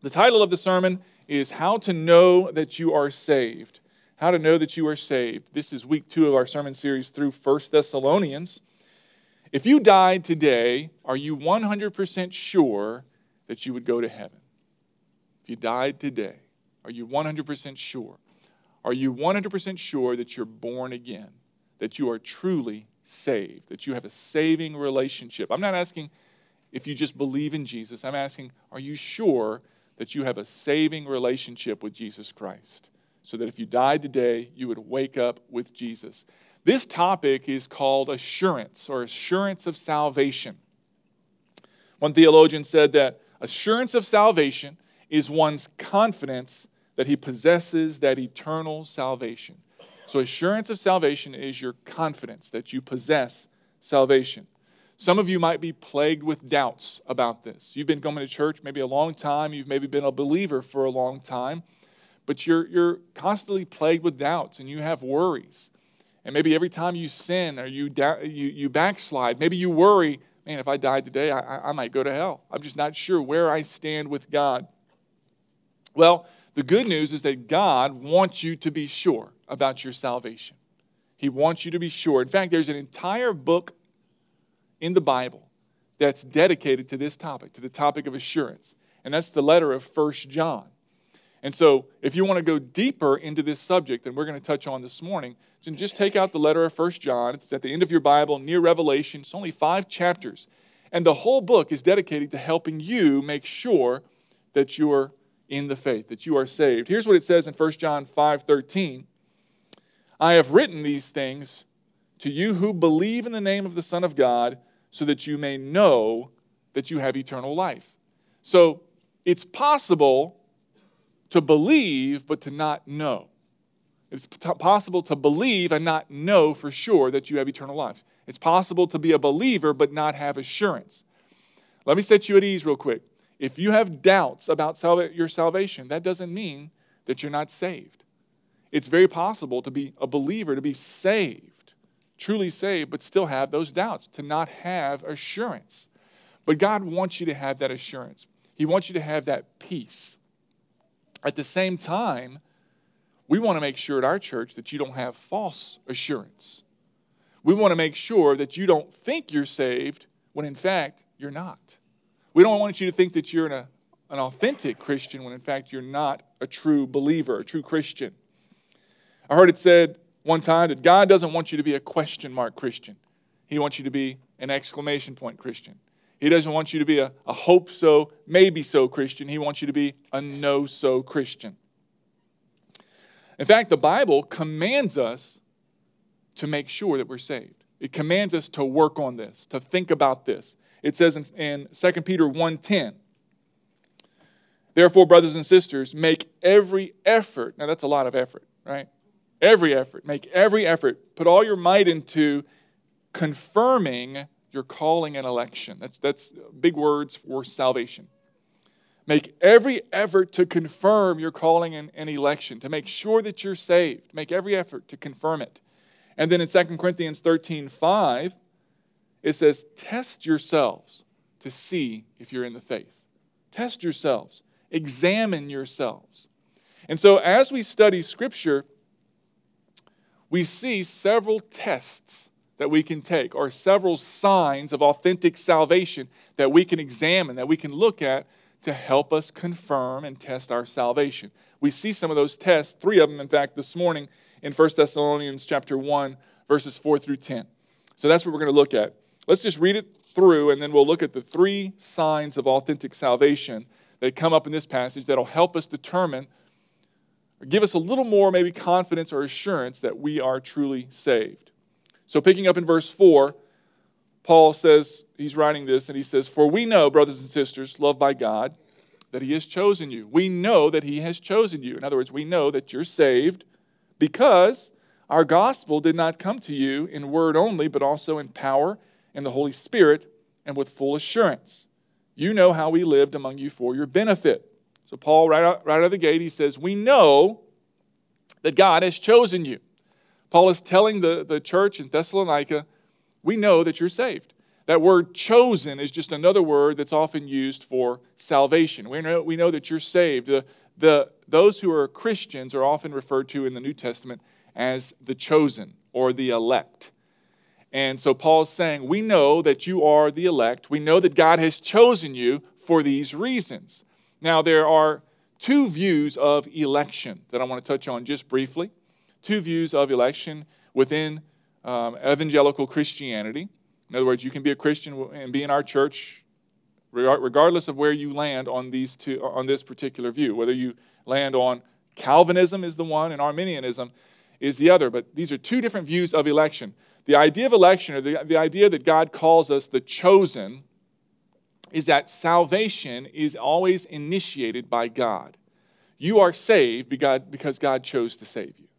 The title of the sermon is How to Know That You Are Saved. How to Know That You Are Saved. This is week 2 of our sermon series through 1 Thessalonians. If you died today, are you 100% sure that you would go to heaven? If you died today, are you 100% sure? Are you 100% sure that you're born again? That you are truly saved? That you have a saving relationship? I'm not asking if you just believe in Jesus. I'm asking, are you sure that you have a saving relationship with Jesus Christ? So that if you died today, you would wake up with Jesus. This topic is called assurance, or assurance of salvation. One theologian said that assurance of salvation is one's confidence that he possesses that eternal salvation. So assurance of salvation is your confidence that you possess salvation. Some of you might be plagued with doubts about this. You've been coming to church maybe a long time. You've maybe been a believer for a long time. But you're constantly plagued with doubts and you have worries. And maybe every time you sin or you backslide, maybe you worry, man, if I died today, I might go to hell. I'm just not sure where I stand with God. Well, the good news is that God wants you to be sure about your salvation. He wants you to be sure. In fact, there's an entire book in the Bible that's dedicated to this topic, to the topic of assurance. And that's the letter of 1 John. And so if you want to go deeper into this subject that we're going to touch on this morning, then just take out the letter of 1 John. It's at the end of your Bible, near Revelation. It's only 5 chapters. And the whole book is dedicated to helping you make sure that you're in the faith, that you are saved. Here's what it says in 1 John 5:13. I have written these things to you who believe in the name of the Son of God, so that you may know that you have eternal life. So it's possible to believe, but to not know. It's possible to believe and not know for sure that you have eternal life. It's possible to be a believer, but not have assurance. Let me set you at ease real quick. If you have doubts about your salvation, that doesn't mean that you're not saved. It's very possible to be a believer, to be saved, truly saved, but still have those doubts, to not have assurance. But God wants you to have that assurance. He wants you to have that peace. At the same time, we want to make sure at our church that you don't have false assurance. We want to make sure that you don't think you're saved when in fact you're not. We don't want you to think that you're an authentic Christian when in fact you're not a true believer, a true Christian. I heard it said one time that God doesn't want you to be a question mark Christian. He wants you to be an exclamation point Christian. He doesn't want you to be a hope so, maybe so Christian. He wants you to be a know so Christian. In fact, the Bible commands us to make sure that we're saved. It commands us to work on this, to think about this. It says in 2 Peter 1:10, therefore, brothers and sisters, make every effort. Now, that's a lot of effort, right? Every effort. Make every effort. Put all your might into confirming your calling and election. That's big words for salvation. Make every effort to confirm your calling and election, to make sure that you're saved. Make every effort to confirm it. And then in 2 Corinthians 13:5, it says, test yourselves to see if you're in the faith. Test yourselves. Examine yourselves. And so as we study Scripture, we see several tests that we can take, or several signs of authentic salvation that we can examine, that we can look at to help us confirm and test our salvation. We see some of those tests, 3 of them, in fact, this morning in 1 Thessalonians chapter 1, verses 4 through 10. So that's what we're going to look at. Let's just read it through, and then we'll look at the 3 signs of authentic salvation that come up in this passage that'll help us determine, or give us a little more maybe confidence or assurance that we are truly saved. So picking up in verse 4, Paul says, he's writing this, and he says, for we know, brothers and sisters, loved by God, that he has chosen you. We know that he has chosen you. In other words, we know that you're saved because our gospel did not come to you in word only, but also in power, in the Holy Spirit, and with full assurance. You know how we lived among you for your benefit. So Paul, right out of the gate, he says, we know that God has chosen you. Paul is telling the church in Thessalonica, we know that you're saved. That word chosen is just another word that's often used for salvation. We know that you're saved. Those who are Christians are often referred to in the New Testament as the chosen or the elect. And so Paul's saying, we know that you are the elect. We know that God has chosen you for these reasons. Now, there are two views of election that I want to touch on just briefly. Two views of election within evangelical Christianity. In other words, you can be a Christian and be in our church regardless of where you land on this particular view. Whether you land on Calvinism is the one and Arminianism is the other. But these are two different views of election. The idea of election, or the idea that God calls us the chosen, is that salvation is always initiated by God. You are saved because God chose to save you.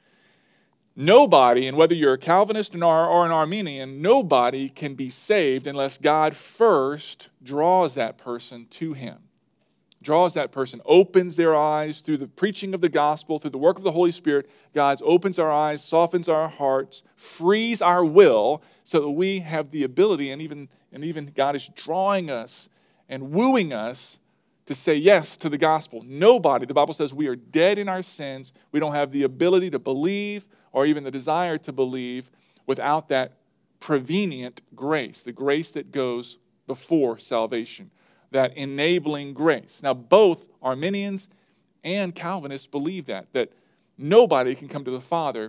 Nobody, and whether you're a Calvinist or an Arminian, nobody can be saved unless God first draws that person to him. Draws that person, opens their eyes through the preaching of the gospel, through the work of the Holy Spirit. God opens our eyes, softens our hearts, frees our will so that we have the ability, and even God is drawing us and wooing us to say yes to the gospel. Nobody, the Bible says we are dead in our sins. We don't have the ability to believe or even the desire to believe without that prevenient grace, the grace that goes before salvation, that enabling grace. Now, both Arminians and Calvinists believe that nobody can come to the Father,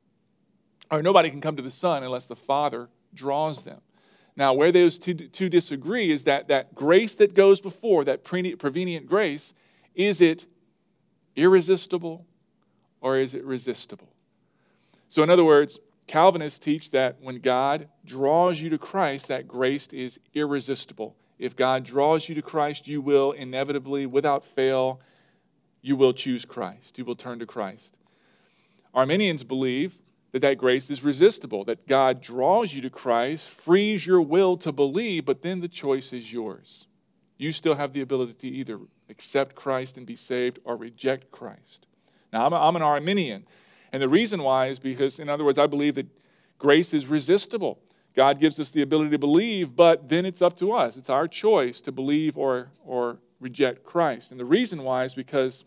or nobody can come to the Son unless the Father draws them. Now, where those two disagree is that grace that goes before, that prevenient grace, is it irresistible or is it resistible? So in other words, Calvinists teach that when God draws you to Christ, that grace is irresistible. If God draws you to Christ, you will inevitably, without fail, you will choose Christ. You will turn to Christ. Arminians believe that grace is resistible, that God draws you to Christ, frees your will to believe, but then the choice is yours. You still have the ability to either accept Christ and be saved or reject Christ. Now, I'm an Arminian, and the reason why is because, in other words, I believe that grace is resistible. God gives us the ability to believe, but then it's up to us. It's our choice to believe or reject Christ. And the reason why is because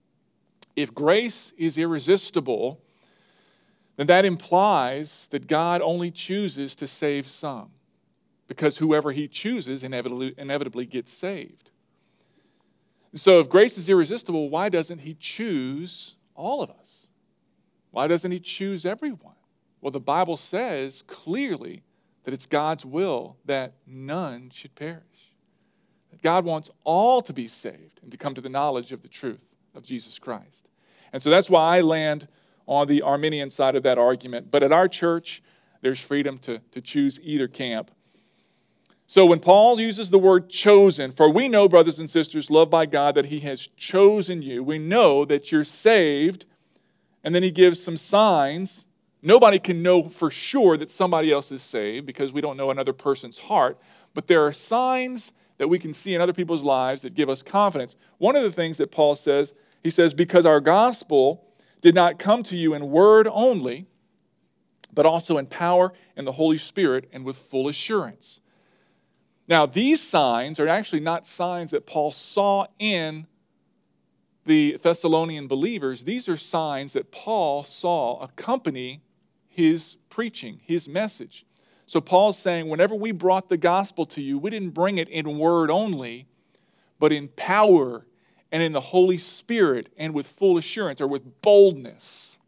if grace is irresistible, then that implies that God only chooses to save some, because whoever he chooses inevitably gets saved. So if grace is irresistible, why doesn't he choose all of us? Why doesn't he choose everyone? Well, the Bible says clearly that it's God's will that none should perish. That God wants all to be saved and to come to the knowledge of the truth of Jesus Christ. And so that's why I land on the Arminian side of that argument. But at our church, there's freedom to choose either camp. So when Paul uses the word chosen, for we know, brothers and sisters, loved by God, that he has chosen you. We know that you're saved. And then he gives some signs. Nobody can know for sure that somebody else is saved because we don't know another person's heart. But there are signs that we can see in other people's lives that give us confidence. One of the things that Paul says, he says, because our gospel did not come to you in word only, but also in power and the Holy Spirit and with full assurance. Now, these signs are actually not signs that Paul saw in the Thessalonian believers. These are signs that Paul saw accompany his preaching, his message. So Paul's saying, whenever we brought the gospel to you, we didn't bring it in word only, but in power and in the Holy Spirit and with full assurance, or with boldness.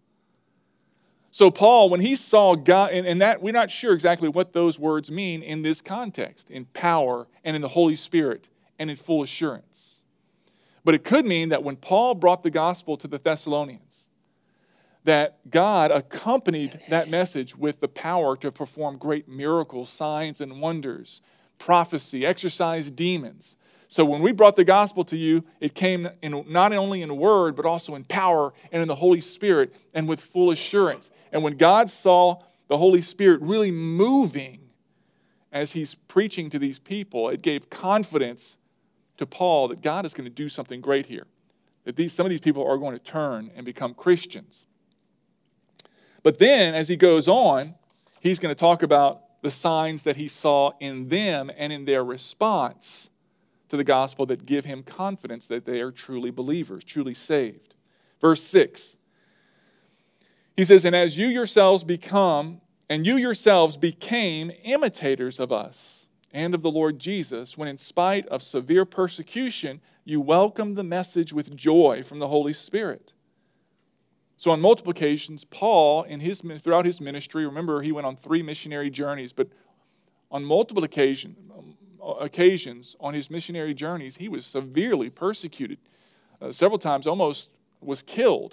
So Paul, when he saw God, and that we're not sure exactly what those words mean in this context, in power and in the Holy Spirit and in full assurance. But it could mean that when Paul brought the gospel to the Thessalonians, that God accompanied that message with the power to perform great miracles, signs and wonders, prophecy, exorcise demons. So when we brought the gospel to you, it came not only in word, but also in power and in the Holy Spirit and with full assurance. And when God saw the Holy Spirit really moving as he's preaching to these people, it gave confidence to Paul that God is going to do something great here. That some of these people are going to turn and become Christians. But then, as he goes on, he's going to talk about the signs that he saw in them and in their response to the gospel that give him confidence that they are truly believers, truly saved. Verse 6, he says, and you yourselves became imitators of us and of the Lord Jesus, when in spite of severe persecution, you welcomed the message with joy from the Holy Spirit. So on multiple occasions, Paul, throughout his ministry, remember he went on 3 missionary journeys, but on multiple occasions on his missionary journeys, he was severely persecuted. Several times almost was killed.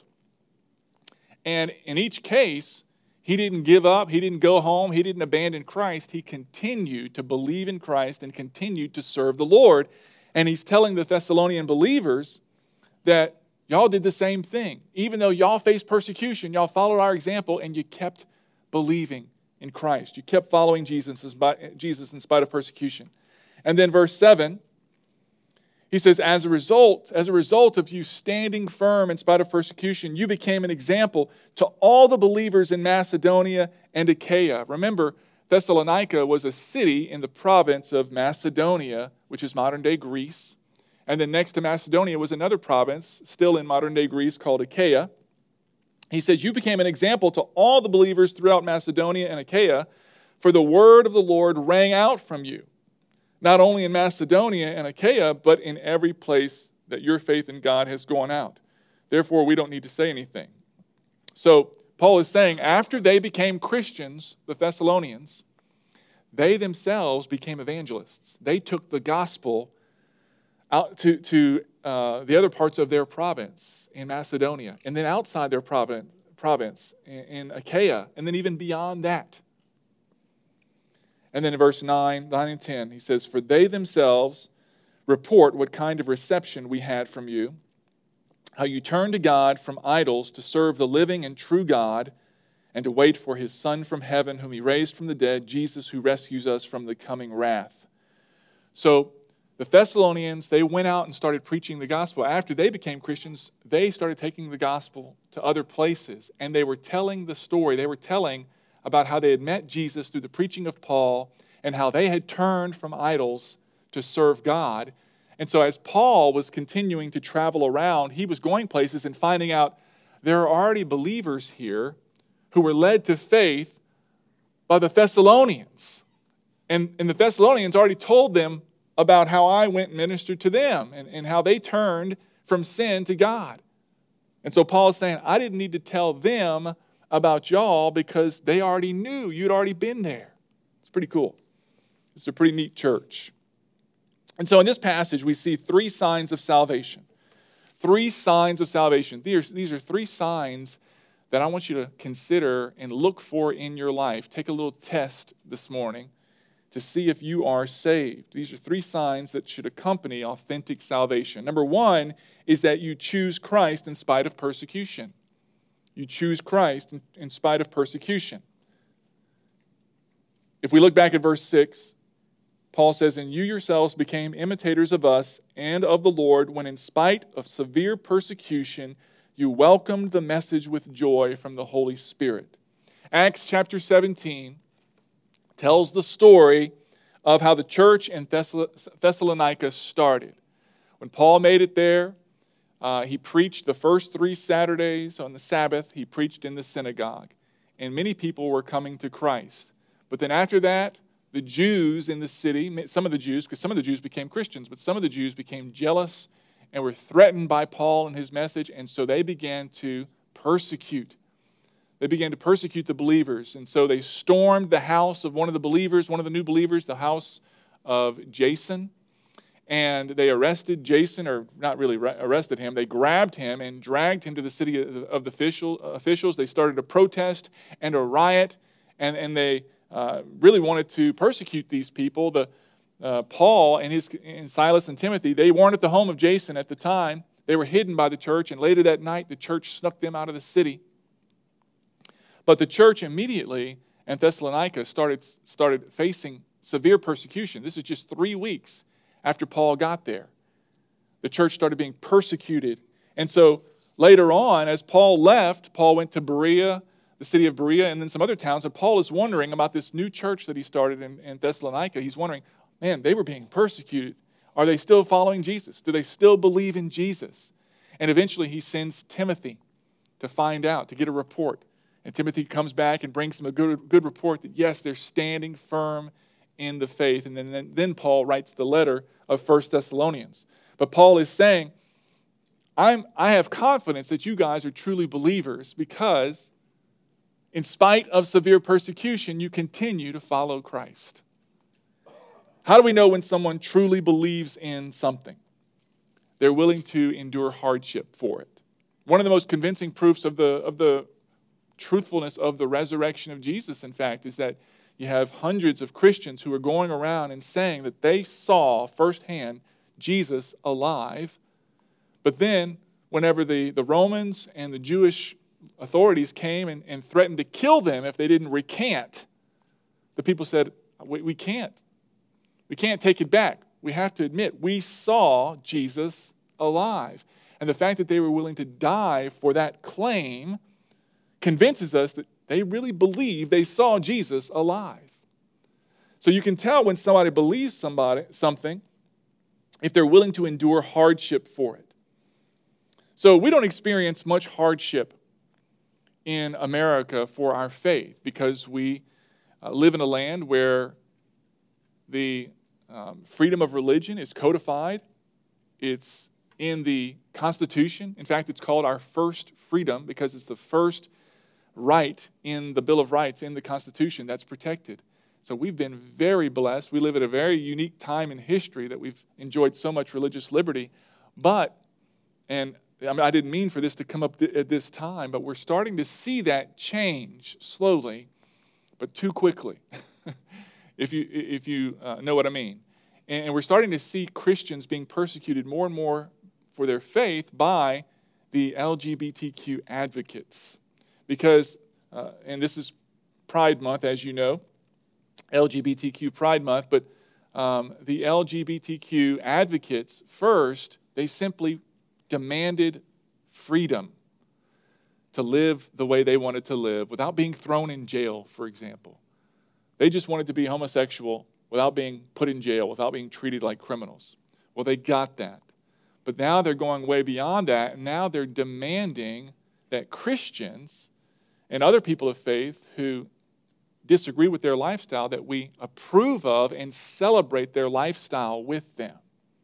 And in each case, he didn't give up, he didn't go home, he didn't abandon Christ. He continued to believe in Christ and continued to serve the Lord. And he's telling the Thessalonian believers that y'all did the same thing. Even though y'all faced persecution, y'all followed our example and you kept believing in Christ. You kept following Jesus in spite of persecution. And then verse 7, he says, as a result of you standing firm in spite of persecution, you became an example to all the believers in Macedonia and Achaia. Remember, Thessalonica was a city in the province of Macedonia, which is modern-day Greece. And then next to Macedonia was another province, still in modern-day Greece, called Achaia. He says, you became an example to all the believers throughout Macedonia and Achaia, for the word of the Lord rang out from you, not only in Macedonia and Achaia, but in every place that your faith in God has gone out. Therefore, we don't need to say anything. So, Paul is saying, after they became Christians, the Thessalonians, they themselves became evangelists. They took the gospel out to the other parts of their province in Macedonia, and then outside their province in Achaia, and then even beyond that. And then in verse 9 and 10, he says, for they themselves report what kind of reception we had from you, how you turned to God from idols to serve the living and true God, and to wait for his Son from heaven, whom he raised from the dead, Jesus, who rescues us from the coming wrath. So the Thessalonians, they went out and started preaching the gospel. After they became Christians, they started taking the gospel to other places, and they were telling the story. They were telling about how they had met Jesus through the preaching of Paul and how they had turned from idols to serve God. And so as Paul was continuing to travel around, he was going places and finding out there are already believers here who were led to faith by the Thessalonians. And the Thessalonians already told them about how I went and ministered to them and how they turned from sin to God. And so Paul is saying, I didn't need to tell them about y'all because they already knew. You'd already been there. It's pretty cool. It's a pretty neat church. And so in this passage, we see 3 signs of salvation. 3 signs of salvation. These are 3 signs that I want you to consider and look for in your life. Take a little test this morning to see if you are saved. These are 3 signs that should accompany authentic salvation. Number 1 is that you choose Christ in spite of persecution. You choose Christ in spite of persecution. If we look back at verse 6, Paul says, and you yourselves became imitators of us and of the Lord when in spite of severe persecution, you welcomed the message with joy from the Holy Spirit. Acts chapter 17 tells the story of how the church in Thessalonica started. When Paul made it there, he preached the first 3 Saturdays on the Sabbath. He preached in the synagogue, and many people were coming to Christ. But then after that, the Jews in the city, some of the Jews became Christians, but some of the Jews became jealous and were threatened by Paul and his message, and so they began to persecute. They began to persecute the believers, and so they stormed the house of one of the believers, one of the new believers, the house of Jason. And they arrested Jason, or not really arrested him. They grabbed him and dragged him to the city of the officials. They started a protest and a riot, and they really wanted to persecute these people. Paul and Silas and Timothy, they weren't at the home of Jason at the time. They were hidden by the church, and later that night, the church snuck them out of the city. But the church immediately in Thessalonica started facing severe persecution. This is just 3 weeks after Paul got there. The church started being persecuted. And so later on, as Paul left, Paul went to Berea, the city of Berea and then some other towns. And Paul is wondering about this new church that he started in Thessalonica. He's wondering, man, they were being persecuted. Are they still following Jesus? Do they still believe in Jesus? And eventually he sends Timothy to find out, to get a report. And Timothy comes back and brings him a good report that, yes, they're standing firm in the faith. And then Paul writes the letter of 1 Thessalonians. But Paul is saying, I have confidence that you guys are truly believers because in spite of severe persecution, you continue to follow Christ. How do we know when someone truly believes in something? They're willing to endure hardship for it. One of the most convincing proofs of the truthfulness of the resurrection of Jesus, in fact, is that you have hundreds of Christians who are going around and saying that they saw firsthand Jesus alive. But then, whenever the Romans and the Jewish authorities came and threatened to kill them if they didn't recant, the people said, we can't. We can't take it back. We have to admit, we saw Jesus alive. And the fact that they were willing to die for that claim convinces us that they really believe they saw Jesus alive. So you can tell when somebody believes something if they're willing to endure hardship for it. So we don't experience much hardship in America for our faith because we live in a land where the freedom of religion is codified. It's in the Constitution. In fact, it's called our first freedom because it's the first right in the Bill of Rights in the Constitution that's protected. So we've been very blessed. We live at a very unique time in history that we've enjoyed so much religious liberty. I didn't mean for this to come up at this time, but we're starting to see that change slowly, but too quickly, if you know what I mean. And we're starting to see Christians being persecuted more and more for their faith by the LGBTQ advocates. Because, and this is Pride Month, as you know, LGBTQ Pride Month, but the LGBTQ advocates, first, they simply demanded freedom to live the way they wanted to live without being thrown in jail, for example. They just wanted to be homosexual without being put in jail, without being treated like criminals. Well, they got that. But now they're going way beyond that, and now they're demanding that Christians and other people of faith who disagree with their lifestyle, that we approve of and celebrate their lifestyle with them.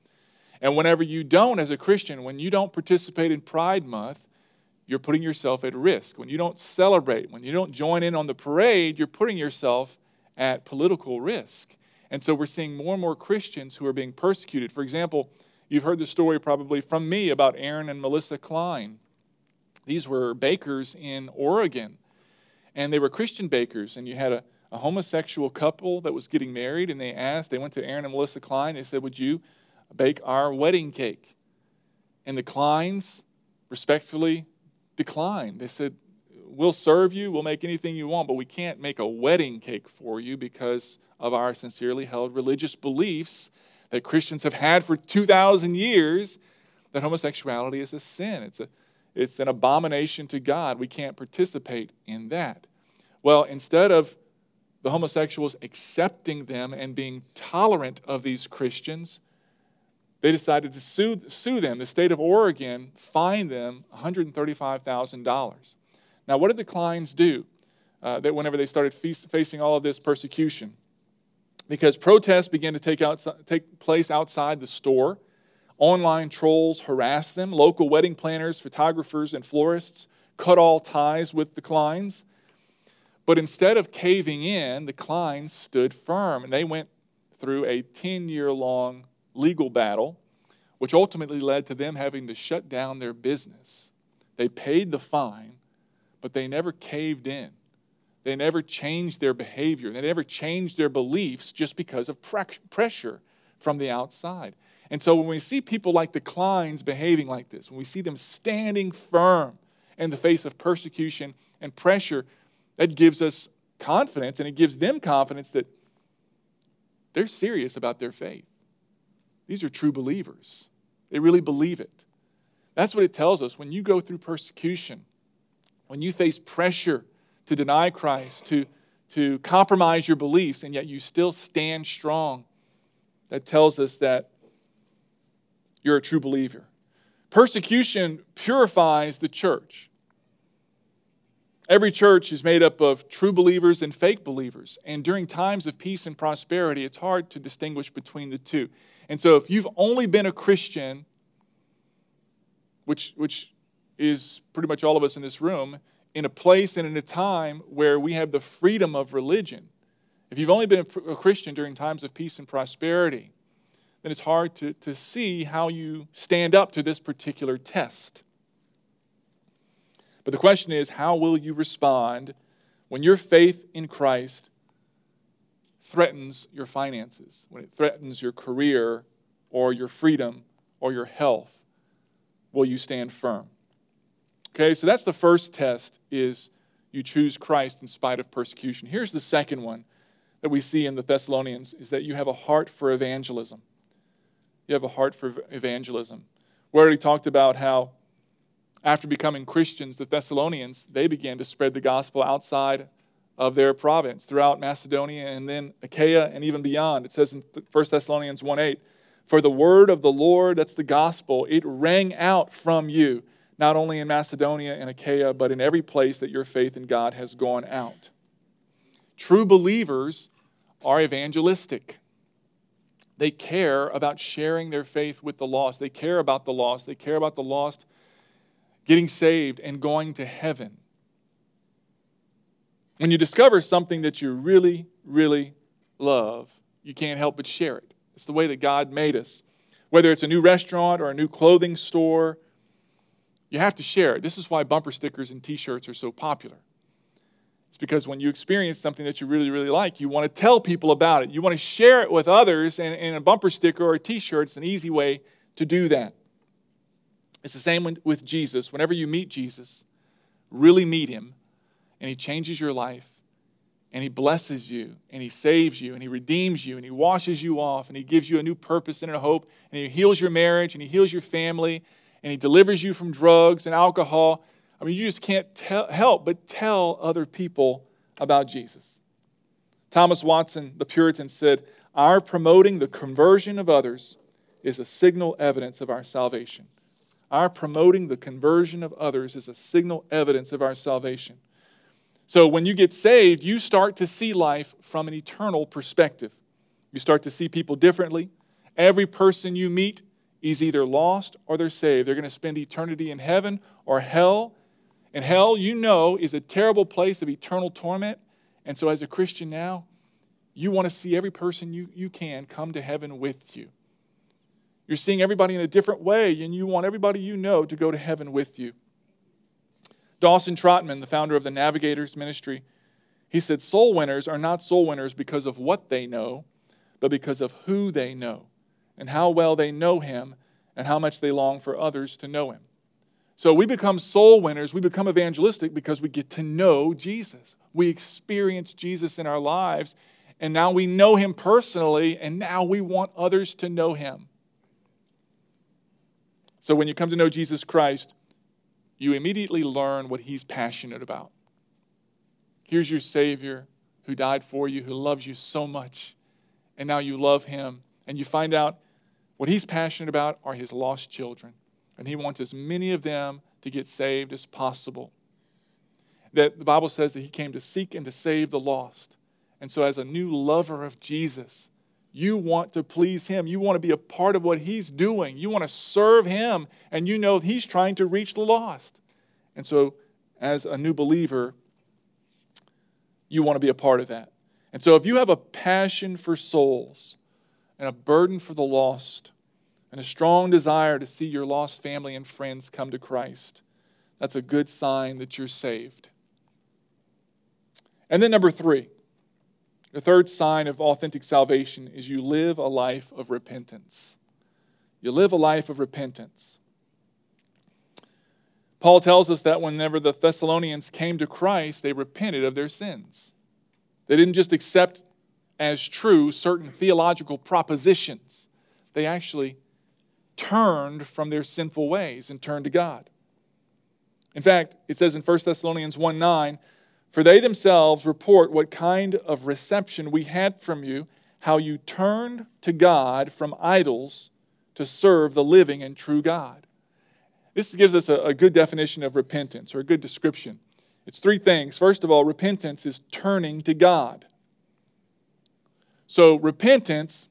And whenever you don't, as a Christian, when you don't participate in Pride Month, you're putting yourself at risk. When you don't celebrate, when you don't join in on the parade, you're putting yourself at political risk. And so we're seeing more and more Christians who are being persecuted. For example, you've heard the story probably from me about Aaron and Melissa Klein. These were bakers in Oregon, and they were Christian bakers. And you had a homosexual couple that was getting married, and they went to Aaron and Melissa Klein. They said, would you bake our wedding cake? And the Kleins respectfully declined. They said, we'll serve you, we'll make anything you want, but we can't make a wedding cake for you because of our sincerely held religious beliefs that Christians have had for 2,000 years, that homosexuality is a sin. It's an abomination to God. We can't participate in that. Well, instead of the homosexuals accepting them and being tolerant of these Christians, they decided to sue them. The state of Oregon fined them $135,000. Now, what did the Kleins do whenever they started facing all of this persecution? Because protests began to take place outside the store. Online trolls harassed them. Local wedding planners, photographers, and florists cut all ties with the Kleins. But instead of caving in, the Kleins stood firm, and they went through a 10-year-long legal battle, which ultimately led to them having to shut down their business. They paid the fine, but they never caved in. They never changed their behavior. They never changed their beliefs just because of pressure from the outside. And so when we see people like the Kleins behaving like this, when we see them standing firm in the face of persecution and pressure, that gives us confidence, and it gives them confidence that they're serious about their faith. These are true believers. They really believe it. That's what it tells us. When you go through persecution, when you face pressure to deny Christ, to compromise your beliefs, and yet you still stand strong. That tells us that you're a true believer. Persecution purifies the church. Every church is made up of true believers and fake believers. And during times of peace and prosperity, it's hard to distinguish between the two. And so if you've only been a Christian, which is pretty much all of us in this room, in a place and in a time where we have the freedom of religion, if you've only been a Christian during times of peace and prosperity, then it's hard to see how you stand up to this particular test. But the question is, how will you respond when your faith in Christ threatens your finances, when it threatens your career or your freedom or your health? Will you stand firm? Okay, so that's the first test, is you choose Christ in spite of persecution. Here's the second one that we see in the Thessalonians, is that you have a heart for evangelism. You have a heart for evangelism. We already talked about how after becoming Christians, the Thessalonians, they began to spread the gospel outside of their province, throughout Macedonia and then Achaia and even beyond. It says in 1 Thessalonians 1:8, "For the word of the Lord," that's the gospel, "it rang out from you, not only in Macedonia and Achaia, but in every place that your faith in God has gone out." True believers are evangelistic. They care about sharing their faith with the lost. They care about the lost. They care about the lost getting saved and going to heaven. When you discover something that you really, really love, you can't help but share it. It's the way that God made us. Whether it's a new restaurant or a new clothing store, you have to share it. This is why bumper stickers and t-shirts are so popular. It's because when you experience something that you really, really like, you want to tell people about it. You want to share it with others, and a bumper sticker or a t-shirt is an easy way to do that. It's the same with Jesus. Whenever you meet Jesus, really meet him, and he changes your life, and he blesses you, and he saves you, and he redeems you, and he washes you off, and he gives you a new purpose and a hope, and he heals your marriage, and he heals your family, and he delivers you from drugs and alcohol. I mean, you just can't help but tell other people about Jesus. Thomas Watson, the Puritan, said, "Our promoting the conversion of others is a signal evidence of our salvation." Our promoting the conversion of others is a signal evidence of our salvation. So when you get saved, you start to see life from an eternal perspective. You start to see people differently. Every person you meet is either lost or they're saved. They're going to spend eternity in heaven or hell. And hell, you know, is a terrible place of eternal torment. And so as a Christian now, you want to see every person you can come to heaven with you. You're seeing everybody in a different way, and you want everybody you know to go to heaven with you. Dawson Trotman, the founder of the Navigators Ministry, he said, "Soul winners are not soul winners because of what they know, but because of who they know, and how well they know him, and how much they long for others to know him." So we become soul winners, we become evangelistic because we get to know Jesus. We experience Jesus in our lives, and now we know him personally, and now we want others to know him. So when you come to know Jesus Christ, you immediately learn what he's passionate about. Here's your Savior who died for you, who loves you so much, and now you love him. And you find out what he's passionate about are his lost children. And he wants as many of them to get saved as possible. That the Bible says that he came to seek and to save the lost. And so as a new lover of Jesus, you want to please him. You want to be a part of what he's doing. You want to serve him, and you know he's trying to reach the lost. And so as a new believer, you want to be a part of that. And so if you have a passion for souls and a burden for the lost and a strong desire to see your lost family and friends come to Christ, that's a good sign that you're saved. And then number 3, the third sign of authentic salvation is you live a life of repentance. You live a life of repentance. Paul tells us that whenever the Thessalonians came to Christ, they repented of their sins. They didn't just accept as true certain theological propositions. They actually turned from their sinful ways and turned to God. In fact, it says in 1 Thessalonians 1:9, For they themselves report what kind of reception we had from you, how you turned to God from idols to serve the living and true God. This gives us a good definition of repentance, or a good description. It's three things. First of all, repentance is turning to God. So repentance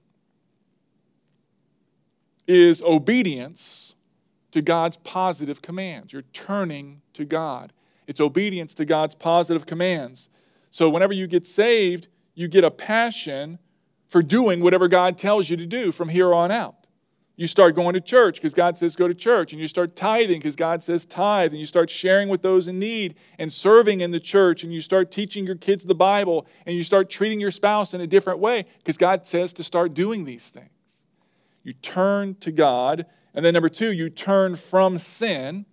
is obedience to God's positive commands. You're turning to God. It's obedience to God's positive commands. So whenever you get saved, you get a passion for doing whatever God tells you to do from here on out. You start going to church because God says go to church, and you start tithing because God says tithe, and you start sharing with those in need and serving in the church, and you start teaching your kids the Bible, and you start treating your spouse in a different way because God says to start doing these things. You turn to God, and then number two, you turn from sin.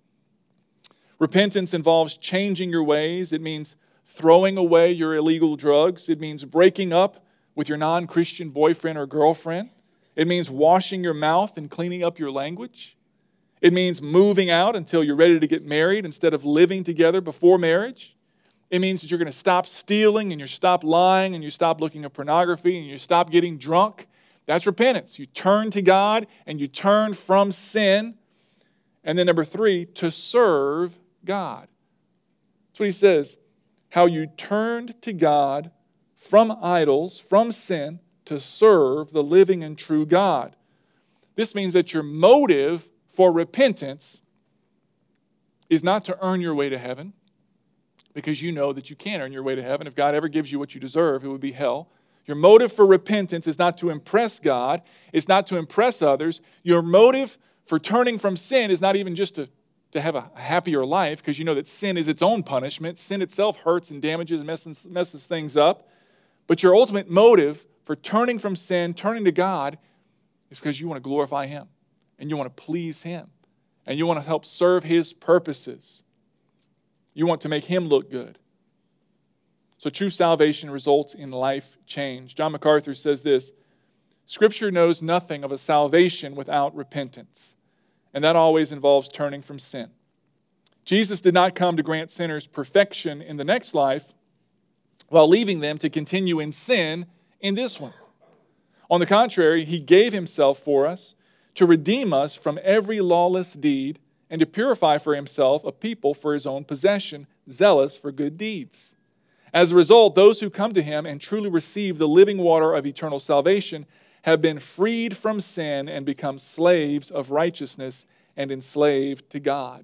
Repentance involves changing your ways. It means throwing away your illegal drugs. It means breaking up with your non-Christian boyfriend or girlfriend. It means washing your mouth and cleaning up your language. It means moving out until you're ready to get married instead of living together before marriage. It means that you're going to stop stealing, and you stop lying, and you stop looking at pornography, and you stop getting drunk. That's repentance. You turn to God and you turn from sin. And then number three, to serve God. That's what he says. How you turned to God from idols, from sin, to serve the living and true God. This means that your motive for repentance is not to earn your way to heaven, because you know that you can't earn your way to heaven. If God ever gives you what you deserve, it would be hell. Your motive for repentance is not to impress God. It's not to impress others. Your motive for turning from sin is not even just to have a happier life, because you know that sin is its own punishment. Sin itself hurts and damages and messes things up. But your ultimate motive for turning from sin, turning to God, is because you want to glorify Him, and you want to please Him, and you want to help serve His purposes. You want to make Him look good. So true salvation results in life change. John MacArthur says this: Scripture knows nothing of a salvation without repentance, and that always involves turning from sin. Jesus did not come to grant sinners perfection in the next life while leaving them to continue in sin in this one. On the contrary, He gave Himself for us to redeem us from every lawless deed and to purify for Himself a people for His own possession, zealous for good deeds. As a result, those who come to Him and truly receive the living water of eternal salvation have been freed from sin and become slaves of righteousness and enslaved to God.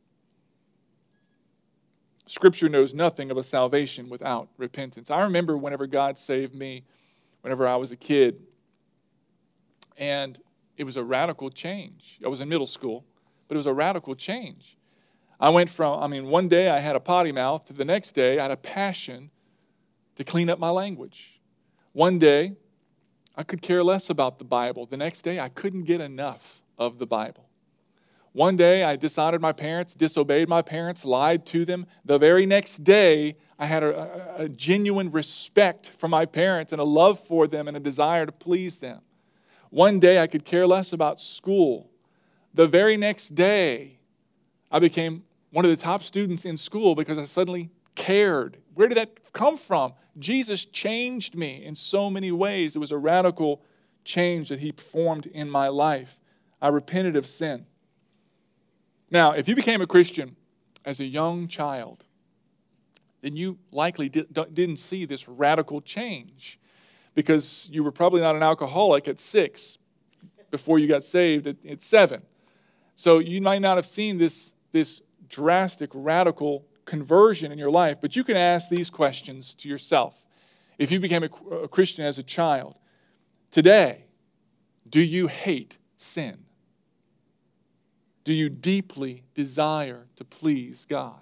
Scripture knows nothing of a salvation without repentance. I remember whenever God saved me, whenever I was a kid, and it was a radical change. I was in middle school, but it was a radical change. I went from, one day I had a potty mouth, to the next day I had a passion to clean up my language. One day I could care less about the Bible. The next day I couldn't get enough of the Bible. One day I dishonored my parents, disobeyed my parents, lied to them. The very next day I had a genuine respect for my parents and a love for them and a desire to please them. One day I could care less about school. The very next day I became one of the top students in school because I suddenly cared. Where did that come from? Jesus changed me in so many ways. It was a radical change that He performed in my life. I repented of sin. Now, if you became a Christian as a young child, then you likely didn't see this radical change, because you were probably not an alcoholic at 6 before you got saved at 7. So you might not have seen this drastic, radical conversion in your life, but you can ask these questions to yourself. If you became a Christian as a child, today, do you hate sin? Do you deeply desire to please God?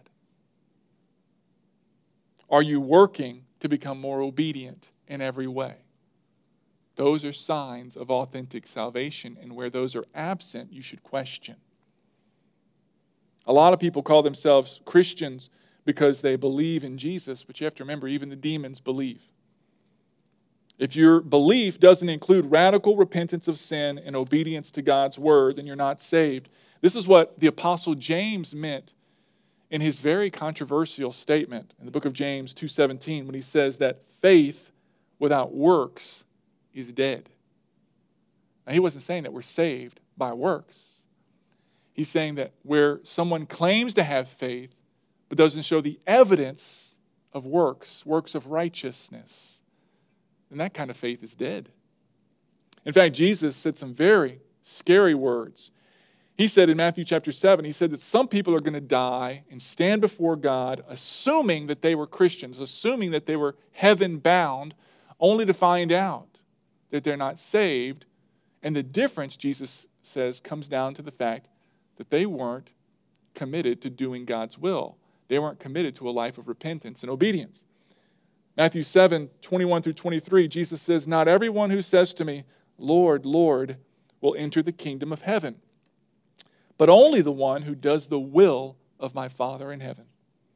Are you working to become more obedient in every way? Those are signs of authentic salvation, and where those are absent, you should question. A lot of people call themselves Christians because they believe in Jesus, but you have to remember, even the demons believe. If your belief doesn't include radical repentance of sin and obedience to God's word, then you're not saved. This is what the Apostle James meant in his very controversial statement in the book of James 2:17 when he says that faith without works is dead. Now, he wasn't saying that we're saved by works. He's saying that where someone claims to have faith but doesn't show the evidence of works of righteousness, then that kind of faith is dead. In fact, Jesus said some very scary words. He said in Matthew chapter 7, he said that some people are going to die and stand before God assuming that they were Christians, assuming that they were heaven-bound, only to find out that they're not saved. And the difference, Jesus says, comes down to the fact that they weren't committed to doing God's will. They weren't committed to a life of repentance and obedience. Matthew 7:21-23, Jesus says, "Not everyone who says to me, 'Lord, Lord,' will enter the kingdom of heaven, but only the one who does the will of my Father in heaven.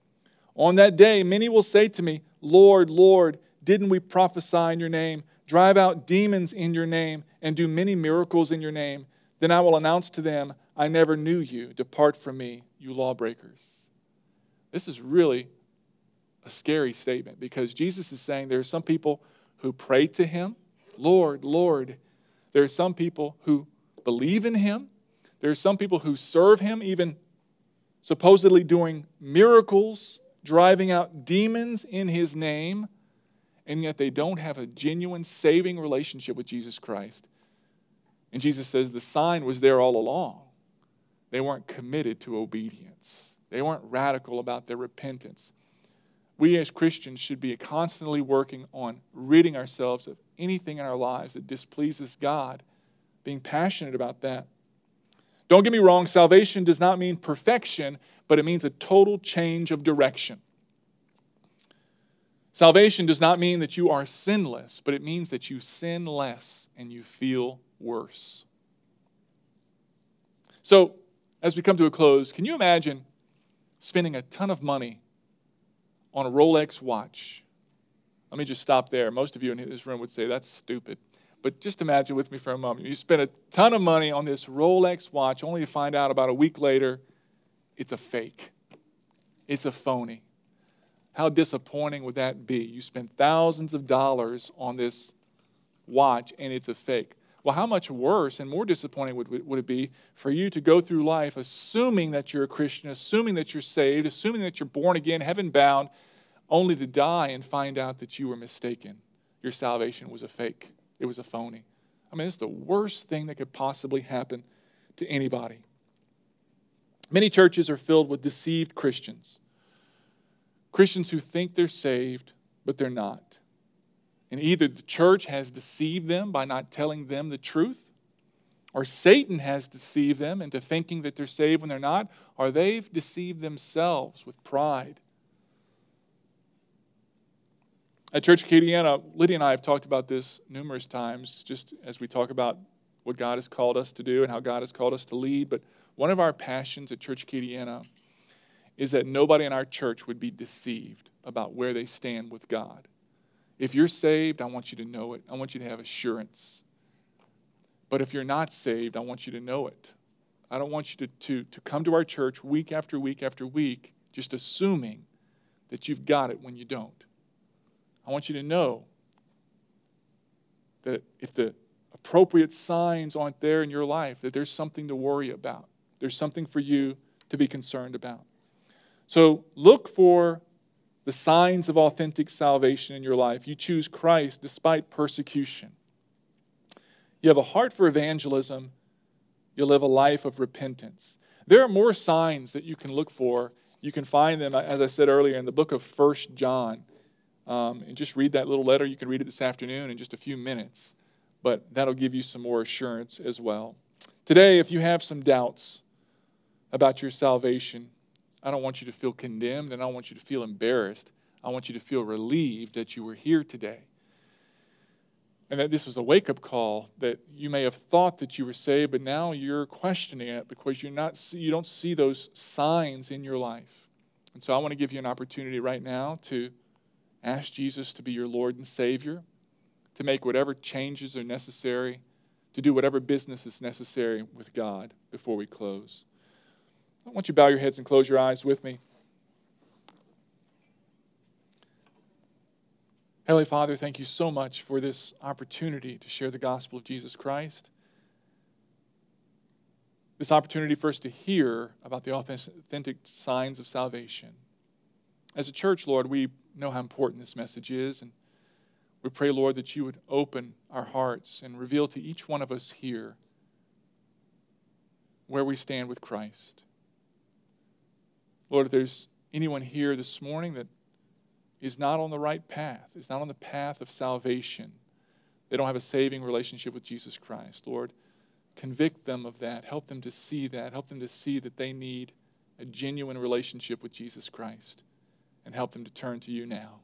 On that day, many will say to me, 'Lord, Lord, didn't we prophesy in your name, drive out demons in your name, and do many miracles in your name?' Then I will announce to them, 'I never knew you. Depart from me, you lawbreakers.'" This is really a scary statement because Jesus is saying there are some people who pray to him, "Lord, Lord." There are some people who believe in him. There are some people who serve him, even supposedly doing miracles, driving out demons in his name, and yet they don't have a genuine saving relationship with Jesus Christ. And Jesus says the sign was there all along. They weren't committed to obedience. They weren't radical about their repentance. We as Christians should be constantly working on ridding ourselves of anything in our lives that displeases God, being passionate about that. Don't get me wrong, salvation does not mean perfection, but it means a total change of direction. Salvation does not mean that you are sinless, but it means that you sin less and you feel worse. So, as we come to a close, can you imagine spending a ton of money on a Rolex watch? Let me just stop there. Most of you in this room would say, that's stupid. But just imagine with me for a moment. You spend a ton of money on this Rolex watch only to find out about a week later, it's a fake. It's a phony. How disappointing would that be? You spend thousands of dollars on this watch and it's a fake. Well, how much worse and more disappointing would it be for you to go through life assuming that you're a Christian, assuming that you're saved, assuming that you're born again, heaven-bound, only to die and find out that you were mistaken. Your salvation was a fake. It was a phony. I mean, it's the worst thing that could possibly happen to anybody. Many churches are filled with deceived Christians. Christians who think they're saved, but they're not. And either the church has deceived them by not telling them the truth, or Satan has deceived them into thinking that they're saved when they're not, or they've deceived themselves with pride. At Church Acadiana, Lydia and I have talked about this numerous times, just as we talk about what God has called us to do and how God has called us to lead. But one of our passions at Church Acadiana is that nobody in our church would be deceived about where they stand with God. If you're saved, I want you to know it. I want you to have assurance. But if you're not saved, I want you to know it. I don't want you to come to our church week after week after week just assuming that you've got it when you don't. I want you to know that if the appropriate signs aren't there in your life, that there's something to worry about. There's something for you to be concerned about. So look for the signs of authentic salvation in your life. You choose Christ despite persecution. You have a heart for evangelism. You live a life of repentance. There are more signs that you can look for. You can find them, as I said earlier, in the book of 1 John. And just read that little letter. You can read it this afternoon in just a few minutes. But that'll give you some more assurance as well. Today, if you have some doubts about your salvation, I don't want you to feel condemned, and I don't want you to feel embarrassed. I want you to feel relieved that you were here today. And that this was a wake-up call, that you may have thought that you were saved, but now you're questioning it because you don't see those signs in your life. And so I want to give you an opportunity right now to ask Jesus to be your Lord and Savior, to make whatever changes are necessary, to do whatever business is necessary with God before we close. I want you to bow your heads and close your eyes with me. Heavenly Father, thank you so much for this opportunity to share the gospel of Jesus Christ. This opportunity for us to hear about the authentic signs of salvation. As a church, Lord, we know how important this message is, and we pray, Lord, that you would open our hearts and reveal to each one of us here where we stand with Christ. Lord, if there's anyone here this morning that is not on the right path, is not on the path of salvation, they don't have a saving relationship with Jesus Christ, Lord, convict them of that. Help them to see that. Help them to see that they need a genuine relationship with Jesus Christ, and help them to turn to you now.